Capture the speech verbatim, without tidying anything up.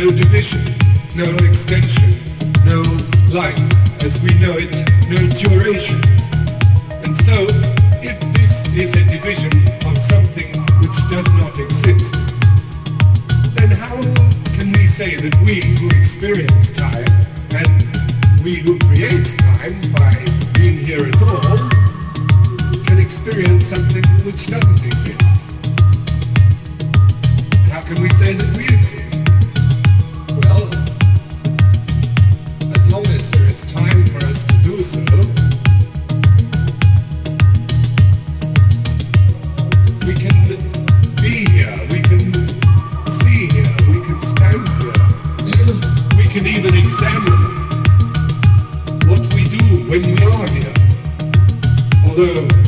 no division, no extension, no life as we know it, no duration. And so, if this is a division of something which does not exist, then how can we say that we who experience time, and we who create time by being here at all, can experience something which doesn't exist? How can we say that we exist? Well, as long as there is time for us to do so, we can be here, we can see here, we can stand here, we can even examine what we do when we are here. Although